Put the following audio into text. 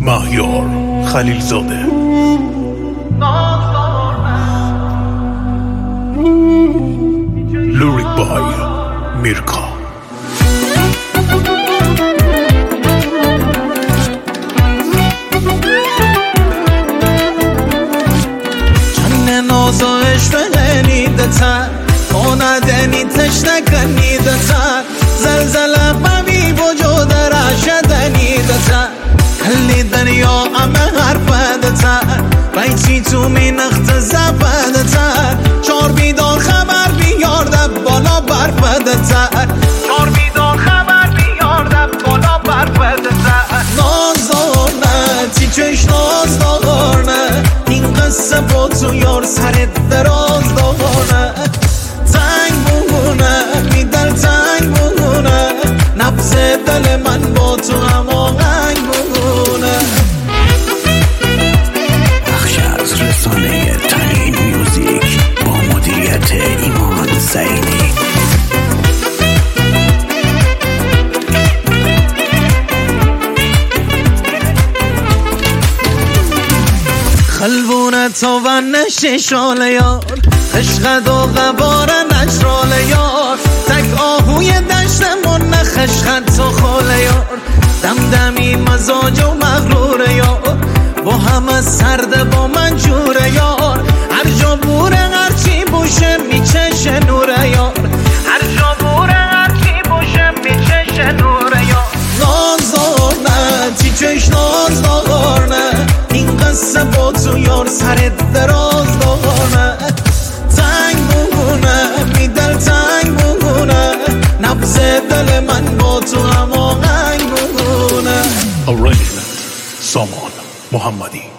مهیار خلیلزاده. لیریک بای میرکا. نیدتر اوندنی تشنکنیدتر زلزله بمی وجود راشدنیدتر کلی دنیا همه حرفدتر بیچی تو می نخت زفدتر چار بیدار خبر بیارده بالا برفدتر چار بیدار خبر بیارده بالا برفدتر نازانه تی چش نازدارنه این قصه با تو یار سرت دراز دارنه تنگ بونه میدل تنگ بونه نبض دل من با تو هماهنگ بونه. بخش از رسانه تنین میوزیک با مدیریت ایمان سعیدی. خلبونه تو و نششال یار عشقت و غبار نجرال یار تک آهوی دشتمون نخشخت تو خال یار دمدمی مزاج و مغرور یار با همه سرده با من جوره یار هر جا بوره هرچی بوشه میچشه نوره یار هر جا بوره هرچی بوشه میچشه نوره یار نازدارنه تی چش نازدارنه این قصه با تو یار سرت دراز دارنه تنگ بونه میدل تنگ بونه نبض دل من با تو هماهنگ بونه. Arrangement سامان محمدی.